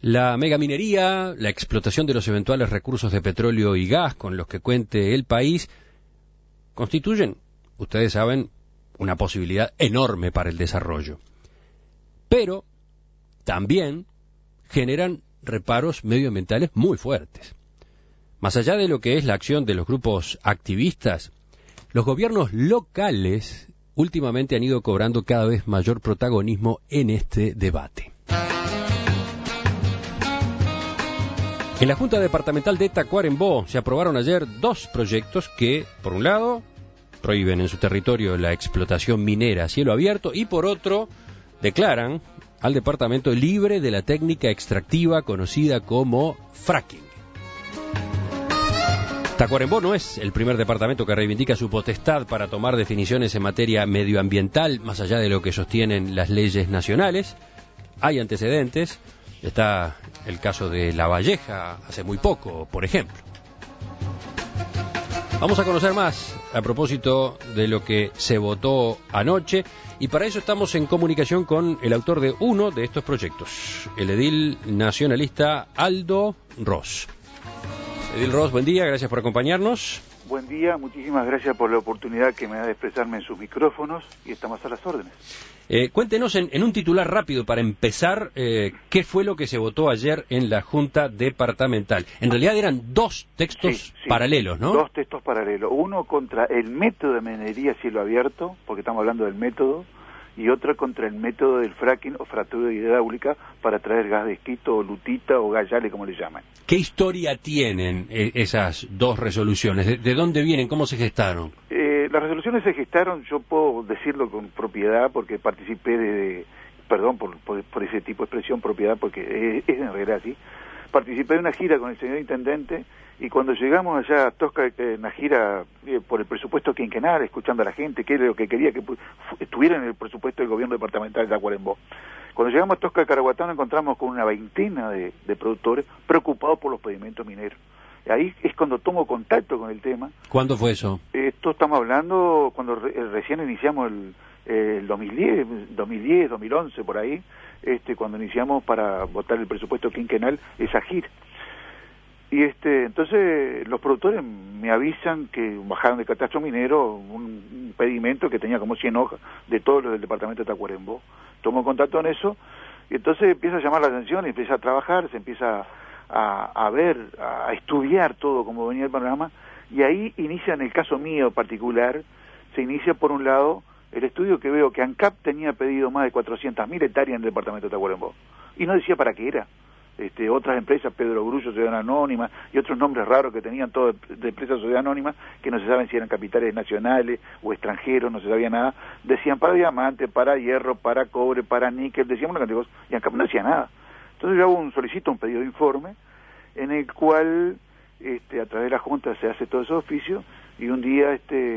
La megaminería, la explotación de los eventuales recursos de petróleo y gas con los que cuente el país, constituyen, ustedes saben, una posibilidad enorme para el desarrollo. Pero también generan reparos medioambientales muy fuertes. Más allá de lo que es la acción de los grupos activistas, los gobiernos locales últimamente han ido cobrando cada vez mayor protagonismo en este debate. En la Junta Departamental de Tacuarembó se aprobaron ayer dos proyectos que, por un lado, prohíben en su territorio la explotación minera a cielo abierto y, por otro, declaran al departamento libre de la técnica extractiva conocida como fracking. Tacuarembó no es el primer departamento que reivindica su potestad para tomar definiciones en materia medioambiental, más allá de lo que sostienen las leyes nacionales. Hay antecedentes. Está el caso de La Valleja hace muy poco, por ejemplo. Vamos a conocer más a propósito de lo que se votó anoche y para eso estamos en comunicación con el autor de uno de estos proyectos, el edil nacionalista Aldo Ros. Edil Ros, buen día, gracias por acompañarnos. Buen día, muchísimas gracias por la oportunidad que me da de expresarme en sus micrófonos y estamos a las órdenes. Cuéntenos en un titular rápido para empezar, ¿qué fue lo que se votó ayer en la Junta Departamental? En realidad eran dos textos paralelos, ¿no? Dos textos paralelos. Uno contra el método de minería a cielo abierto, porque estamos hablando del método, y otro contra el método del fracking o fractura hidráulica para traer gas de esquisto o lutita o gas yale, como le llaman. ¿Qué historia tienen esas dos resoluciones? ¿De dónde vienen? ¿Cómo se gestaron? Las resoluciones se gestaron, yo puedo decirlo con propiedad porque participé perdón por ese tipo de expresión, propiedad, porque es en realidad así. Participé de una gira con el señor intendente y cuando llegamos allá a Tosca, en la gira por el presupuesto quinquenal, escuchando a la gente, qué es lo que quería que estuviera en el presupuesto del gobierno departamental de Tacuarembó. Cuando llegamos a Tosca de Caraguatá nos encontramos con una veintena de productores preocupados por los pedimentos mineros. Ahí es cuando tomo contacto con el tema. ¿Cuándo fue eso? Esto estamos hablando cuando recién iniciamos el 2010, 2011, por ahí, cuando iniciamos para votar el presupuesto quinquenal, esa gira. Y entonces los productores me avisan que bajaron de catastro minero un pedimento que tenía como 100 hojas de todos los del departamento de Tacuarembó. Tomo contacto en eso y entonces empieza a llamar la atención, empieza a trabajar, se empieza a ver, a estudiar todo como venía el panorama, y ahí inicia, en el caso mío particular, se inicia por un lado el estudio que veo que ANCAP tenía pedido más de 400.000 hectáreas en el departamento de Tacuarembó, y no decía para qué era. Otras empresas, Pedro Grullo, Sociedad Anónima, y otros nombres raros que tenían todas de empresas Sociedad Anónima, que no se saben si eran capitales nacionales o extranjeros, no se sabía nada, decían para diamante, para hierro, para cobre, para níquel, decían una cantidad de cosas, y ANCAP no decía nada. Entonces yo solicito un pedido de informe en el cual a través de la Junta se hace todo ese oficio y un día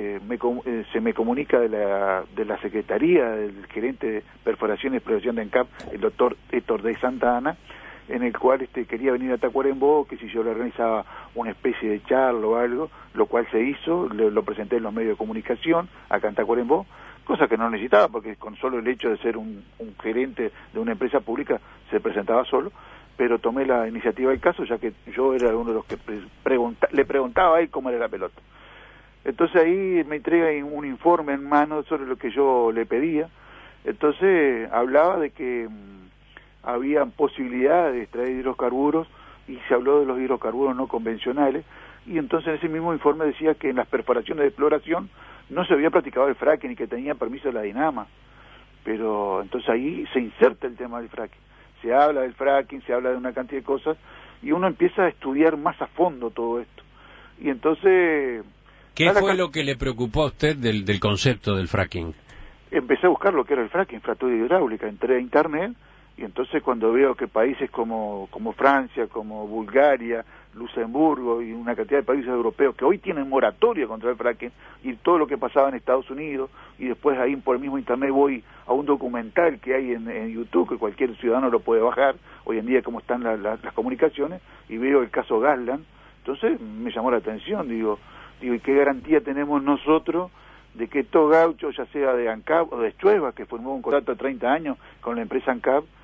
se me comunica de la Secretaría del gerente de Perforación y Exploración de ANCAP, el doctor Héctor de Santa Ana, en el cual quería venir a Tacuarembó, que si yo le organizaba una especie de charla o algo, lo cual se hizo, lo presenté en los medios de comunicación acá en Tacuarembó, cosa que no necesitaba porque con solo el hecho de ser un gerente de una empresa pública se presentaba solo, pero tomé la iniciativa del caso ya que yo era uno de los que le preguntaba a él cómo era la pelota. Entonces ahí me entrega un informe en mano sobre lo que yo le pedía. Entonces hablaba de que había posibilidad de extraer hidrocarburos y se habló de los hidrocarburos no convencionales, y entonces en ese mismo informe decía que en las perforaciones de exploración no se había practicado el fracking y que tenía permiso de la DINAMA, pero entonces ahí se inserta el tema del fracking, se habla del fracking, se habla de una cantidad de cosas y uno empieza a estudiar más a fondo todo esto, y entonces... ¿Qué fue lo que le preocupó a usted del concepto del fracking? Empecé a buscar lo que era el fracking, fractura hidráulica, entré a internet. Y entonces cuando veo que países como Francia, como Bulgaria, Luxemburgo y una cantidad de países europeos que hoy tienen moratoria contra el fracking y todo lo que pasaba en Estados Unidos, y después ahí por el mismo internet voy a un documental que hay en YouTube que cualquier ciudadano lo puede bajar, hoy en día como están las comunicaciones, y veo el caso Gasland, entonces me llamó la atención, digo, ¿y qué garantía tenemos nosotros de que estos gauchos, ya sea de ANCAP o de Chueva, que formó un contrato de 30 años con la empresa ANCAP,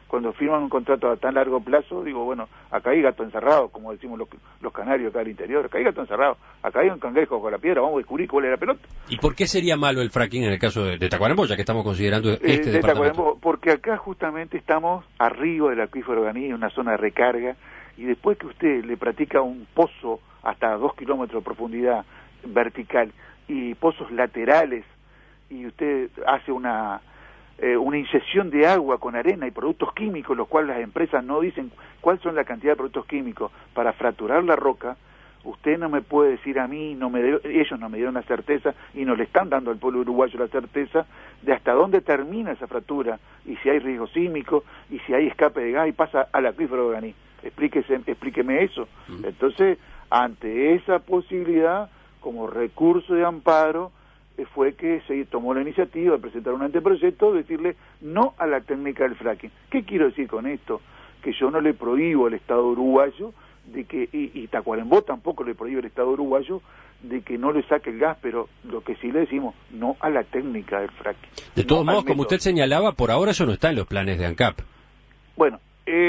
cuando firman un contrato a tan largo plazo, digo, bueno, acá hay gato encerrado, como decimos los canarios acá al interior, acá hay gato encerrado, acá hay un cangrejo con la piedra, vamos a descubrir cuál es la pelota. ¿Y por qué sería malo el fracking en el caso de Tacuarembó, ya que estamos considerando este departamento? Tacuarembó, porque acá justamente estamos arriba del acuífero Ganí, en una zona de recarga, y después que usted le practica un pozo hasta 2 kilómetros de profundidad vertical y pozos laterales, y usted hace una inyección de agua con arena y productos químicos, los cuales las empresas no dicen cuáles son la cantidad de productos químicos para fracturar la roca, usted no me puede decir a mí, ellos no me dieron la certeza y no le están dando al pueblo uruguayo la certeza de hasta dónde termina esa fractura y si hay riesgo sísmico y si hay escape de gas y pasa al acuífero de Ganí. Explíqueme eso. Entonces, ante esa posibilidad, como recurso de amparo, fue que se tomó la iniciativa de presentar un anteproyecto, de decirle no a la técnica del fracking. ¿Qué quiero decir con esto? Que yo no le prohíbo al Estado uruguayo de que, y Tacuarembó tampoco le prohíbe al Estado uruguayo de que no le saque el gas, pero lo que sí le decimos, no a la técnica del fracking. De todos modos, como usted señalaba, por ahora eso no está en los planes de ANCAP. Bueno,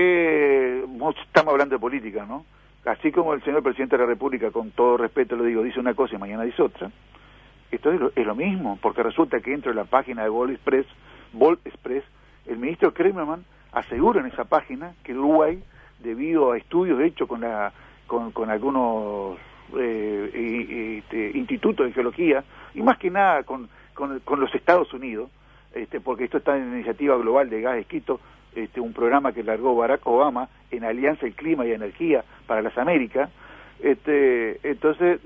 estamos hablando de política, ¿no? Así como el señor Presidente de la República, con todo respeto lo digo, dice una cosa y mañana dice otra, esto es lo mismo, porque resulta que dentro de la página de Vol Express, el ministro Kremerman asegura en esa página que Uruguay, debido a estudios hechos con algunos institutos de geología, y más que nada con los Estados Unidos, porque esto está en la iniciativa global de gas esquisto, un programa que largó Barack Obama en Alianza del Clima y Energía para las Américas, entonces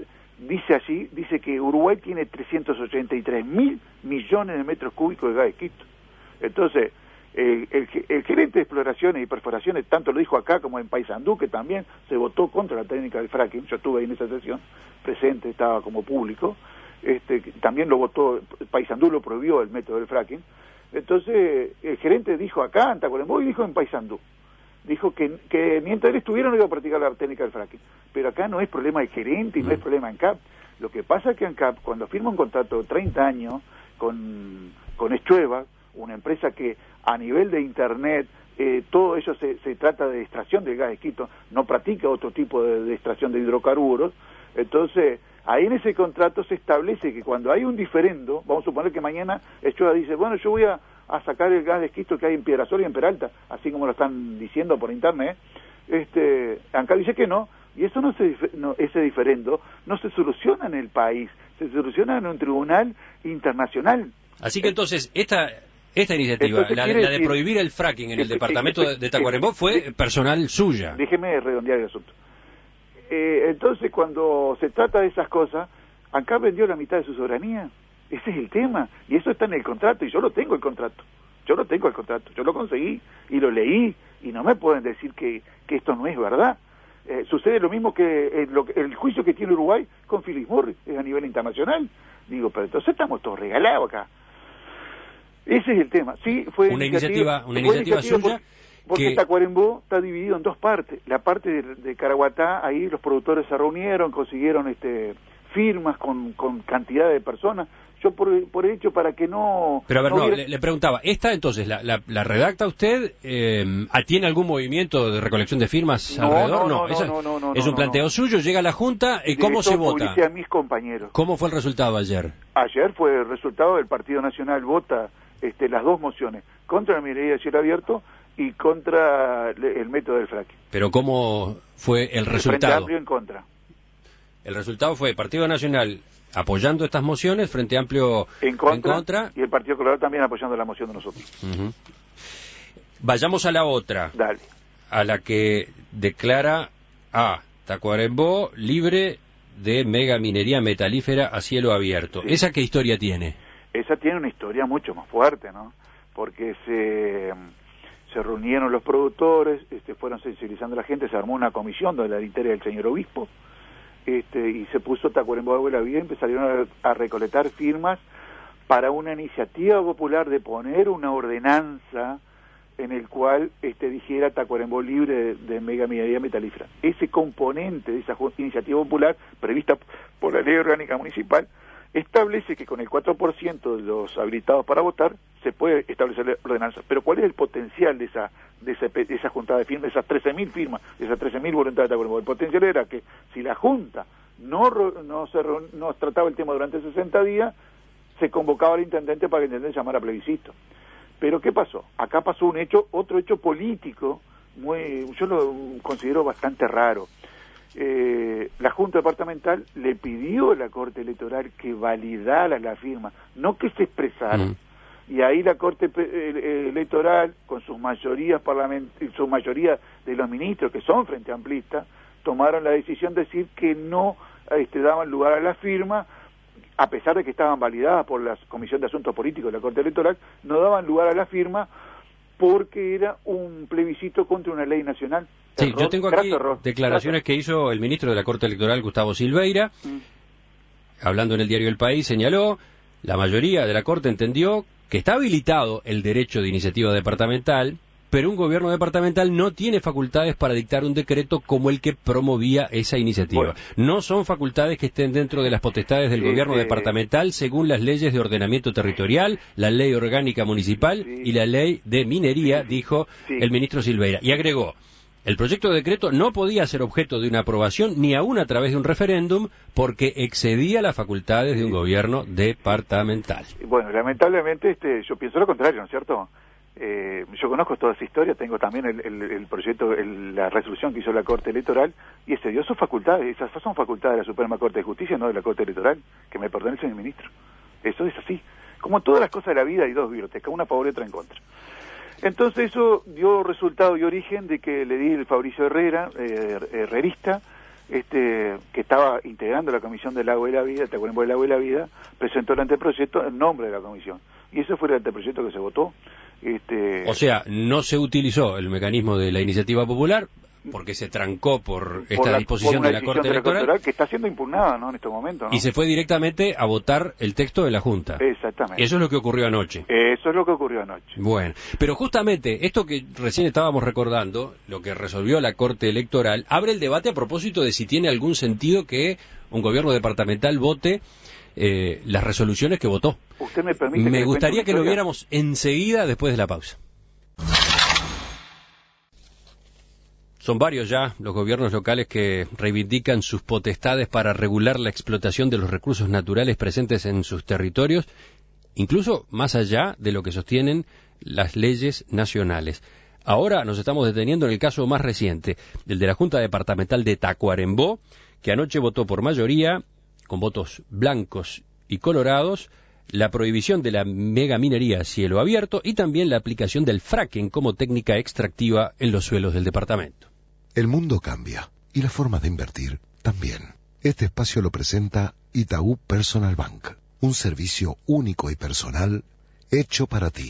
dice que Uruguay tiene 383.000 millones de metros cúbicos de gas esquisto. Entonces, el gerente de exploraciones y perforaciones, tanto lo dijo acá como en Paysandú, que también se votó contra la técnica del fracking, yo estuve ahí en esa sesión, presente, estaba como público, también lo votó, Paysandú lo prohibió el método del fracking. Entonces, el gerente dijo acá en Tacuarembó y dijo en Paysandú, dijo que mientras él estuviera no iba a practicar la técnica del fracking. Pero acá no es problema del gerente y no es problema de ANCAP. Lo que pasa es que ANCAP, cuando firma un contrato de 30 años con Echueva, una empresa que a nivel de Internet, todo eso se trata de extracción del gas esquisto, no practica otro tipo de extracción de hidrocarburos, entonces ahí en ese contrato se establece que cuando hay un diferendo, vamos a suponer que mañana Echueva dice, bueno, yo voy a sacar el gas de esquisto que hay en Piedrasol y en Peralta, así como lo están diciendo por internet, ANCAP dice que no, y eso ese diferendo no se soluciona en el país, se soluciona en un tribunal internacional. Así que entonces, esta iniciativa, la de prohibir el fracking en el departamento de Tacuarembó, fue personal suya. Déjeme redondear el asunto. Entonces, cuando se trata de esas cosas, ANCAP vendió la mitad de su soberanía. Ese es el tema, y eso está en el contrato, y yo lo tengo el contrato, yo lo conseguí, y lo leí, y no me pueden decir que esto no es verdad. Sucede lo mismo que el juicio que tiene Uruguay con Philip Morris, es a nivel internacional. Digo, pero entonces estamos todos regalados acá. Ese es el tema. Sí, fue una iniciativa suya. Porque Tacuarembó está dividido en dos partes. La parte de Caraguatá, ahí los productores se reunieron, consiguieron firmas con cantidad de personas. Yo por hecho para que no... Pero a ver, le preguntaba, ¿esta entonces la redacta usted? ¿Tiene algún movimiento de recolección de firmas alrededor? No, es un planteo suyo, llega a la Junta, ¿cómo se vota? A mis compañeros. ¿Cómo fue el resultado ayer? Ayer fue el resultado del Partido Nacional, vota las dos mociones, contra la minería de cielo abierto y contra el método del fracking. ¿Pero cómo fue el resultado? Frente Amplio en contra. El resultado fue Partido Nacional apoyando estas mociones, Frente Amplio en contra. Y el Partido Colorado también apoyando la moción de nosotros. Vayamos a la otra. Dale. A la que declara a Tacuarembó libre de megaminería metalífera a cielo abierto. Sí. ¿Esa qué historia tiene? Esa tiene una historia mucho más fuerte, ¿no? Porque se reunieron los productores, fueron sensibilizando a la gente, se armó una comisión de la litera del señor obispo, y se puso Tacuarembó de la vida, empezaron a recolectar firmas para una iniciativa popular de poner una ordenanza en el cual dijera Tacuarembó libre de megaminería metalífera. Ese componente de esa iniciativa popular, prevista por la ley orgánica municipal, establece que con el 4% de los habilitados para votar se puede establecer la ordenanza. Pero ¿cuál es el potencial de esa juntada de firmas, de esas 13.000 firmas, de esas 13.000 voluntades de acuerdo? El potencial era que si la Junta no trataba el tema durante 60 días, se convocaba al intendente para que el intendente llamara a plebiscito. Pero ¿qué pasó? Acá pasó otro hecho político, yo lo considero bastante raro. La Junta Departamental le pidió a la Corte Electoral que validara la firma, no que se expresara. Y ahí la Corte Electoral, con sus mayorías su mayoría de los ministros, que son frente amplistas, tomaron la decisión de decir que no daban lugar a la firma, a pesar de que estaban validadas por la Comisión de Asuntos Políticos de la Corte Electoral, no daban lugar a la firma porque era un plebiscito contra una ley nacional. Sí, yo tengo aquí declaraciones que hizo el ministro de la Corte Electoral, Gustavo Silveira, hablando en el diario El País, señaló: la mayoría de la Corte entendió que está habilitado el derecho de iniciativa departamental, pero un gobierno departamental no tiene facultades para dictar un decreto como el que promovía esa iniciativa. Bueno, no son facultades que estén dentro de las potestades del gobierno departamental según las leyes de ordenamiento territorial, la ley orgánica municipal y la ley de minería, dijo el ministro Silveira. Y agregó: el proyecto de decreto no podía ser objeto de una aprobación ni aún a través de un referéndum porque excedía las facultades de un gobierno departamental. Bueno, lamentablemente yo pienso lo contrario, ¿no es cierto? Yo conozco toda esa historia, tengo también el proyecto, la resolución que hizo la Corte Electoral y excedió sus facultades. Esas son facultades de la Suprema Corte de Justicia, no de la Corte Electoral, que me perdone el señor ministro. Eso es así. Como todas las cosas de la vida hay dos bibliotecas, una a favor y otra en contra. Entonces eso dio resultado y origen de que le di el Fabricio Herrera, herrerista, que estaba integrando la Comisión del Agua y la Vida, del Agua y la Vida, presentó el anteproyecto en nombre de la Comisión. Y ese fue el anteproyecto que se votó. O sea, no se utilizó el mecanismo de la iniciativa popular porque se trancó por esta disposición de la Corte Electoral, que está siendo impugnada, ¿no?, en este momento, ¿no? Y se fue directamente a votar el texto de la Junta. Exactamente. Eso es lo que ocurrió anoche. Eso es lo que ocurrió anoche. Bueno, pero justamente esto que recién estábamos recordando, lo que resolvió la Corte Electoral, abre el debate a propósito de si tiene algún sentido que un gobierno departamental vote las resoluciones que votó. ¿Usted me permite? Me gustaría que lo viéramos enseguida después de la pausa. Son varios ya los gobiernos locales que reivindican sus potestades para regular la explotación de los recursos naturales presentes en sus territorios, incluso más allá de lo que sostienen las leyes nacionales. Ahora nos estamos deteniendo en el caso más reciente, el de la Junta Departamental de Tacuarembó, que anoche votó por mayoría, con votos blancos y colorados, la prohibición de la megaminería a cielo abierto y también la aplicación del fracking como técnica extractiva en los suelos del departamento. El mundo cambia y la forma de invertir también. Este espacio lo presenta Itaú Personal Bank, un servicio único y personal hecho para ti.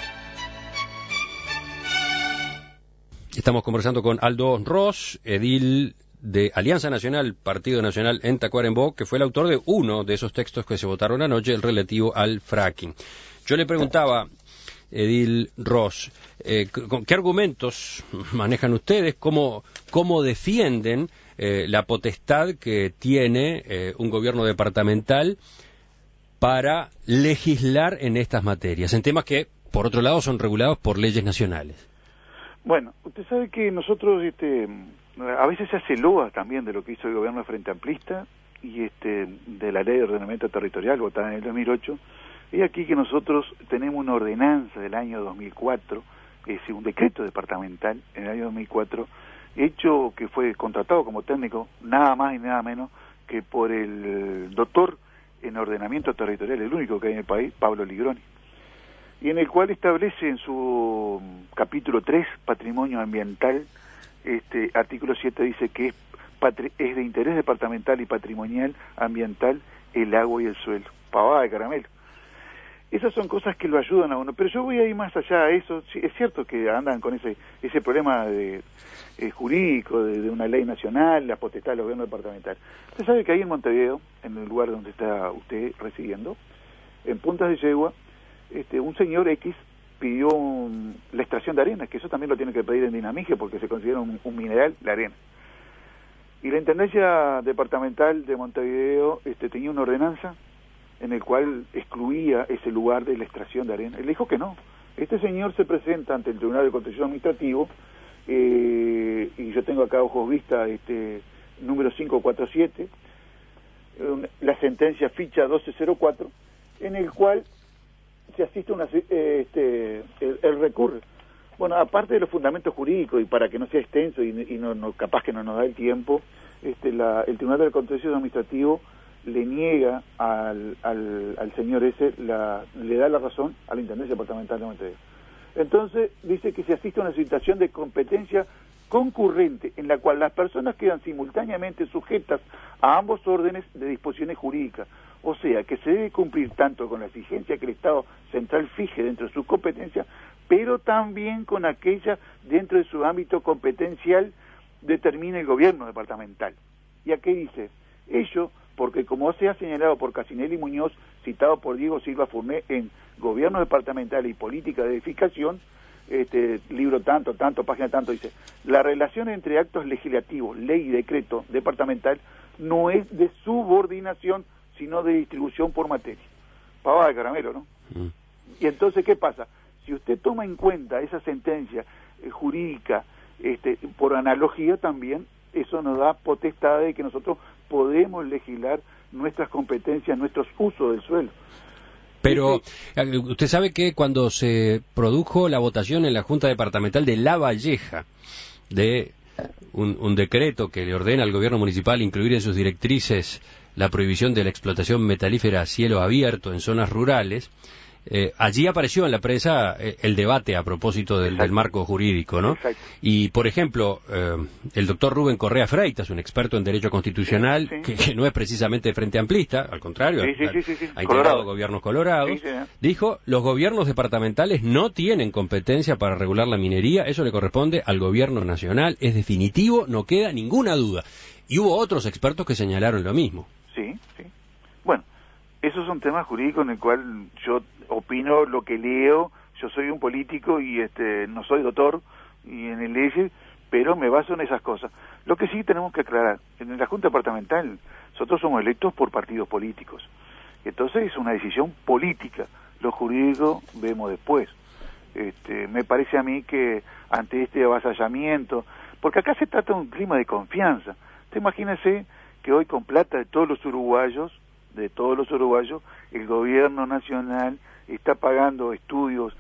Estamos conversando con Aldo Ros, edil de Alianza Nacional, Partido Nacional en Tacuarembó, que fue el autor de uno de esos textos que se votaron anoche, el relativo al fracking. Yo le preguntaba, edil Ros, ¿qué argumentos manejan ustedes? ¿Cómo defienden la potestad que tiene un gobierno departamental para legislar en estas materias, en temas que, por otro lado, son regulados por leyes nacionales? Bueno, usted sabe que nosotros a veces se hace loa también de lo que hizo el gobierno de Frente Amplista y de la Ley de Ordenamiento Territorial votada en el 2008. Y aquí que nosotros tenemos una ordenanza del año 2004, un decreto departamental en el año 2004, hecho que fue contratado como técnico nada más y nada menos que por el doctor en ordenamiento territorial, el único que hay en el país, Pablo Ligroni, y en el cual establece en su capítulo 3, Patrimonio Ambiental, artículo 7 dice que es de interés departamental y patrimonial ambiental el agua y el suelo. Pavada de caramelo. Esas son cosas que lo ayudan a uno, pero yo voy a ir más allá a eso. Sí, es cierto que andan con ese problema jurídico de una ley nacional, la potestad del gobierno departamental. Usted sabe que ahí en Montevideo, en el lugar donde está usted residiendo, en Puntas de Yegua, un señor X pidió la extracción de arena, que eso también lo tiene que pedir en Dinamige porque se considera un mineral, la arena. Y la Intendencia Departamental de Montevideo tenía una ordenanza en el cual excluía ese lugar de la extracción de arena. Él dijo que no. Este señor se presenta ante el Tribunal de Contencioso Administrativo, y yo tengo acá ojos vista número 547, la sentencia ficha 1204, en el cual se asiste el recurre. Bueno, aparte de los fundamentos jurídicos, y para que no sea extenso y no capaz que no nos da el tiempo, el Tribunal del Contencioso Administrativo le niega al señor ese, le da la razón a la Intendencia Departamental de Montevideo. Entonces dice que se asiste a una situación de competencia concurrente en la cual las personas quedan simultáneamente sujetas a ambos órdenes de disposiciones jurídicas, o sea que se debe cumplir tanto con la exigencia que el Estado central fije dentro de sus competencias, pero también con aquella dentro de su ámbito competencial determine el gobierno departamental. ¿Y aquí dice? Ello porque, como se ha señalado por Casinelli Muñoz, citado por Diego Silva Furné en Gobierno Departamental y Política de Edificación, libro tanto, página tanto, dice, la relación entre actos legislativos, ley y decreto departamental no es de subordinación, sino de distribución por materia. Pavada de caramelo, ¿no? Y entonces, ¿qué pasa? Si usted toma en cuenta esa sentencia jurídica, por analogía también, eso nos da potestad de que nosotros podemos legislar nuestras competencias, nuestros usos del suelo. Pero usted sabe que cuando se produjo la votación en la Junta Departamental de La Valleja de un decreto que le ordena al gobierno municipal incluir en sus directrices la prohibición de la explotación metalífera a cielo abierto en zonas rurales, allí apareció en la prensa el debate a propósito del marco jurídico, ¿no? Exacto. Y, por ejemplo, el doctor Rubén Correa Freitas, un experto en derecho constitucional, sí. que no es precisamente frente amplista, al contrario, sí. ha integrado gobiernos colorados, dijo, los gobiernos departamentales no tienen competencia para regular la minería, eso le corresponde al gobierno nacional, es definitivo, no queda ninguna duda. Y hubo otros expertos que señalaron lo mismo. Sí. Bueno, esos son temas jurídicos en el cual yo opino lo que leo. Yo soy un político y no soy doctor y en el leyes, pero me baso en esas cosas. Lo que sí tenemos que aclarar, en la Junta Departamental nosotros somos electos por partidos políticos. Entonces es una decisión política. Lo jurídico vemos después. Me parece a mí que ante este avasallamiento, porque acá se trata de un clima de confianza. Usted imagínese que hoy con plata de todos los uruguayos, el gobierno nacional está pagando estudios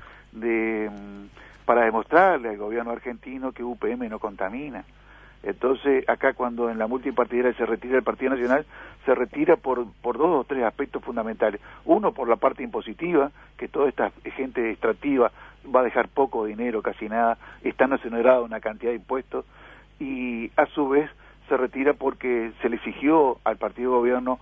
para demostrarle al gobierno argentino que UPM no contamina. Entonces, acá cuando en la multipartidera se retira el Partido Nacional, se retira por 2 o 3 aspectos fundamentales. Uno, por la parte impositiva, que toda esta gente extractiva va a dejar poco dinero, casi nada, están exonerados una cantidad de impuestos, y a su vez se retira porque se le exigió al partido de gobierno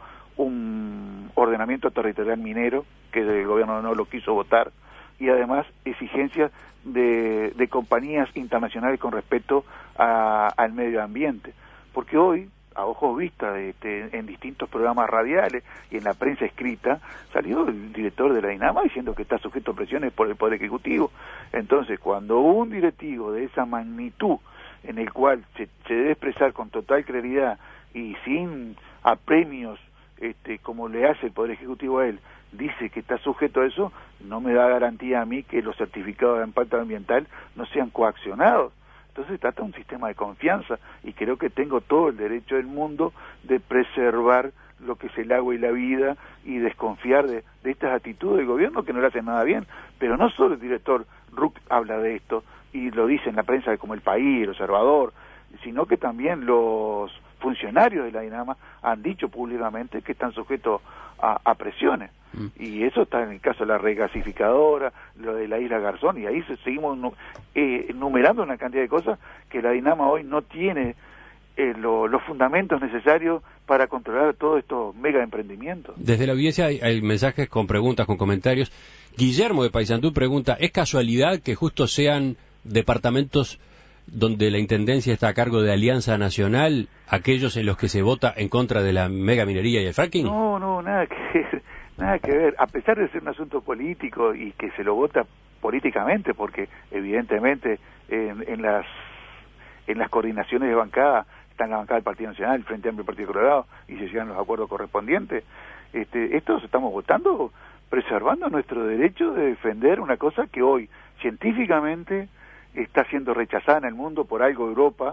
un ordenamiento territorial minero, que el gobierno no lo quiso votar, y además exigencias de compañías internacionales con respecto al medio ambiente. Porque hoy, a ojos vistas, en distintos programas radiales y en la prensa escrita, salió el director de la DINAMA diciendo que está sujeto a presiones por el Poder Ejecutivo. Entonces, cuando un directivo de esa magnitud, en el cual se debe expresar con total claridad y sin apremios, como le hace el Poder Ejecutivo a él, dice que está sujeto a eso, no me da garantía a mí que los certificados de impacto ambiental no sean coaccionados. Entonces trata un sistema de confianza y creo que tengo todo el derecho del mundo de preservar lo que es el agua y la vida y desconfiar de estas actitudes del gobierno que no le hacen nada bien. Pero no solo el director Ruck habla de esto y lo dice en la prensa como El País, El Observador, sino que también los funcionarios de la DINAMA han dicho públicamente que están sujetos a presiones. Y eso está en el caso de la regasificadora, lo de la isla Garzón, y ahí seguimos enumerando una cantidad de cosas que la DINAMA hoy no tiene los fundamentos necesarios para controlar todos estos mega emprendimientos. Desde la audiencia hay mensajes con preguntas, con comentarios. Guillermo de Paysandú pregunta, ¿es casualidad que justo sean departamentos donde la Intendencia está a cargo de Alianza Nacional, aquellos en los que se vota en contra de la mega minería y el fracking? No, nada que ver. A pesar de ser un asunto político y que se lo vota políticamente, porque evidentemente en las coordinaciones de bancada está en la bancada del Partido Nacional, el Frente Amplio y el Partido Colorado, y se llegan los acuerdos correspondientes, Estos estamos votando preservando nuestro derecho de defender una cosa que hoy científicamente está siendo rechazada en el mundo por algo Europa,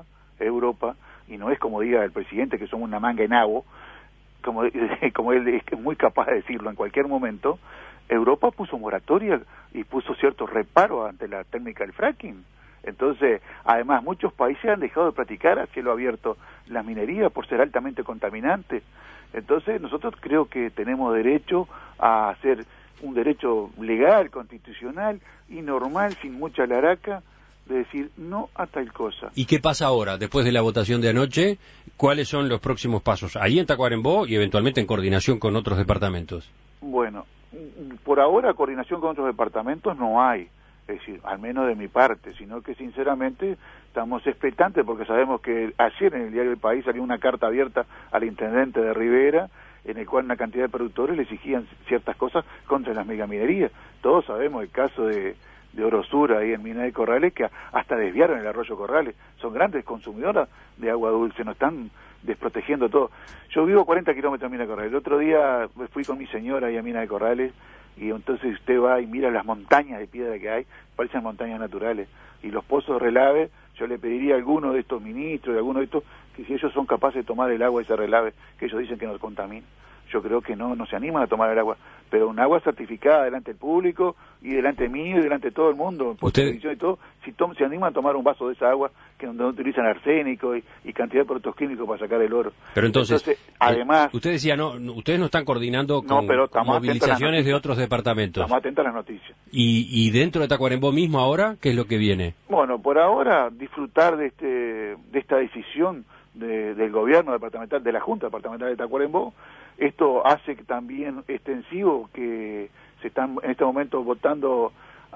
y no es como diga el presidente que somos una manga en agua, como él es muy capaz de decirlo en cualquier momento. Europa puso moratoria y puso ciertos reparos ante la técnica del fracking. Entonces, además, muchos países han dejado de practicar a cielo abierto la minería por ser altamente contaminante. Entonces, nosotros creo que tenemos derecho a hacer un derecho legal, constitucional y normal, sin mucha laraca, de decir no a tal cosa. ¿Y qué pasa ahora, después de la votación de anoche? ¿Cuáles son los próximos pasos? Ahí en Tacuarembó y eventualmente en coordinación con otros departamentos. Bueno, por ahora coordinación con otros departamentos no hay, es decir, al menos de mi parte, sino que sinceramente estamos expectantes porque sabemos que ayer en el diario El País salió una carta abierta al intendente de Rivera, en el cual una cantidad de productores le exigían ciertas cosas contra las megaminerías. Todos sabemos el caso de Orosur ahí en Mina de Corrales, que hasta desviaron el arroyo Corrales. Son grandes consumidoras de agua dulce, nos están desprotegiendo todo. Yo vivo 40 kilómetros de Mina de Corrales. El otro día fui con mi señora ahí a Mina de Corrales, y entonces usted va y mira las montañas de piedra que hay, parecen montañas naturales. Y los pozos de relave, yo le pediría a alguno de estos ministros, de alguno de estos, que si ellos son capaces de tomar el agua de ese relave, que ellos dicen que nos contamina. Yo creo que no se animan a tomar el agua, pero un agua certificada delante del público y delante mío y delante de todo el mundo, por televisión y todo, si se animan a tomar un vaso de esa agua que donde no utilizan arsénico y cantidad de productos químicos para sacar el oro. Pero entonces además, usted decía, ustedes no están coordinando con movilizaciones de otros departamentos. Estamos atentos a las noticias. ¿Y dentro de Tacuarembó mismo ahora, qué es lo que viene? Bueno, por ahora disfrutar de esta decisión del gobierno departamental, de la Junta Departamental de Tacuarembó. Esto hace que también extensivo que se están en este momento votando,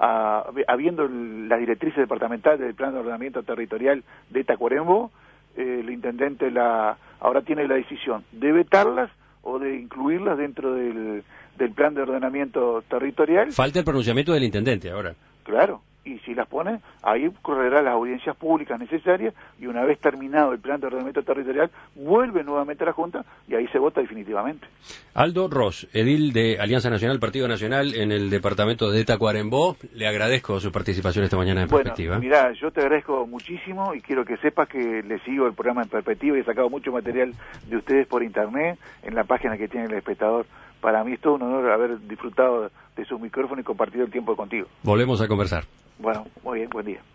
habiendo las directrices departamentales del Plan de Ordenamiento Territorial de Tacuarembó. El intendente ahora tiene la decisión de vetarlas o de incluirlas dentro del Plan de Ordenamiento Territorial. Falta el pronunciamiento del intendente ahora. Claro. Y si las pone, ahí correrá las audiencias públicas necesarias y una vez terminado el plan de ordenamiento territorial, vuelve nuevamente a la Junta y ahí se vota definitivamente. Aldo Ros, edil de Alianza Nacional, Partido Nacional en el departamento de Tacuarembó, le agradezco su participación esta mañana en Perspectiva. Mirá, yo te agradezco muchísimo y quiero que sepas que le sigo el programa en Perspectiva y he sacado mucho material de ustedes por internet en la página que tiene El Espectador. Para mí es todo un honor haber disfrutado de sus micrófonos y compartido el tiempo contigo. Volvemos a conversar. Bueno, muy bien, buen día.